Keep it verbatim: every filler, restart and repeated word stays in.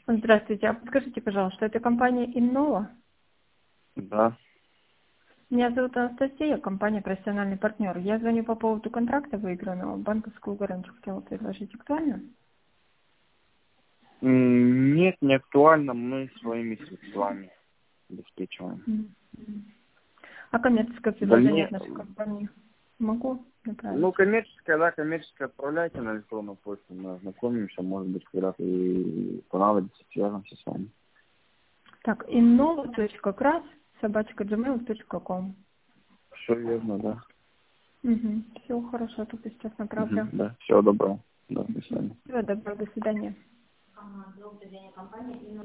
Здравствуйте. А подскажите, пожалуйста, это компания Innova? Да. Меня зовут Анастасия, компания «Профессиональный партнер». Я звоню по поводу контракта выигранного. Банковскую гарантию хотела предложить. Актуально? М, Нет, не актуально. Мы своими средствами обеспечиваем. Мгм. А коммерческое предложение от Дальне... нашей компании могу Ну, направить? коммерческое, да, коммерческое отправляйте на электронную почту. Мы ознакомимся, может быть, когда-то и понадобится, свяжемся с вами. Так, innova.крас собачка gmail точка ком. Все верно, да. Угу. Все хорошо, только сейчас Мгм, направлю. да. Всего доброго. Да, до свидания. Всего доброго, до свидания.